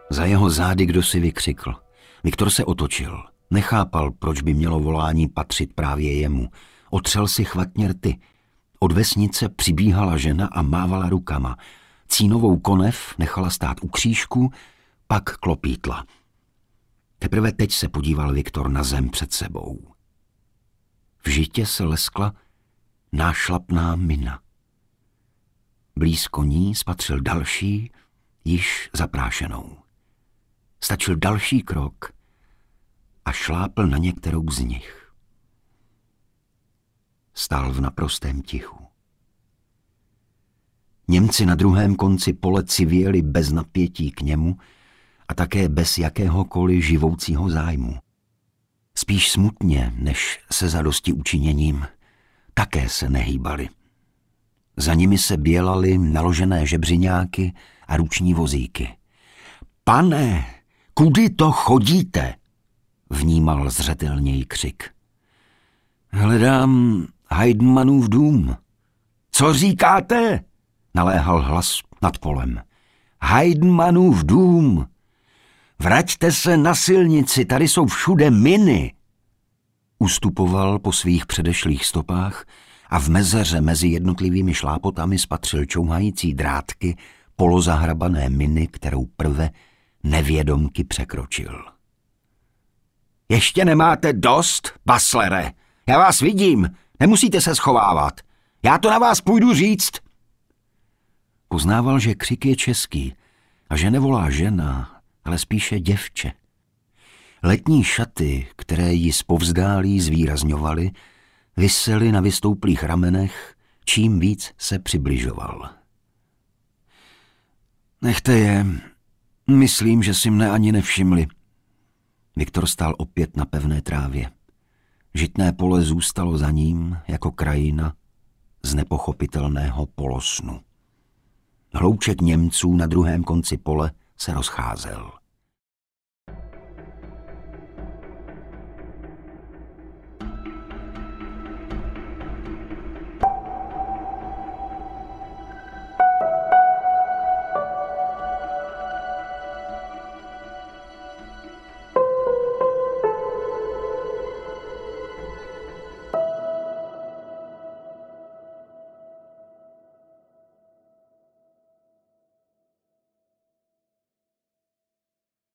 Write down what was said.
Za jeho zády kdosi vykřikl. Viktor se otočil. Nechápal, proč by mělo volání patřit právě jemu. Otřel si chvatně rty. Od vesnice přibíhala žena a mávala rukama. Cínovou konev nechala stát u křížku, pak klopítla. Teprve teď se podíval Viktor na zem před sebou. V žitě se leskla nášlapná mina. Blízko ní spatřil další, již zaprášenou. Stačil další krok a šlápl na některou z nich. Stál v naprostém tichu. Němci na druhém konci pole civěli bez napětí k němu a také bez jakéhokoliv živoucího zájmu. Spíš smutně, než se zadosti učiněním, také se nehýbali. Za nimi se bělaly naložené žebřiňáky a ruční vozíky. Pane, kudy to chodíte? Vnímal zřetelněji křik. Hledám Heidenmannův dům. Co říkáte? Naléhal hlas nad polem. Heidenmannův dům. Vraťte se na silnici, tady jsou všude miny. Ustupoval po svých předešlých stopách a v mezeře mezi jednotlivými šlápotami spatřil čouhající drátky polozahrabané miny, kterou prve nevědomky překročil. Ještě nemáte dost, Basslere? Já vás vidím, nemusíte se schovávat. Já to na vás půjdu říct. Poznával, že křik je český a že nevolá žena, ale spíše děvče. Letní šaty, které ji zpovzdálí zvýrazňovaly, visely na vystouplých ramenech, čím víc se přibližoval. Nechte je, myslím, že si mne ani nevšimli. Viktor stál opět na pevné trávě. Žitné pole zůstalo za ním jako krajina z nepochopitelného polosnu. Hlouček Němců na druhém konci pole se rozcházel.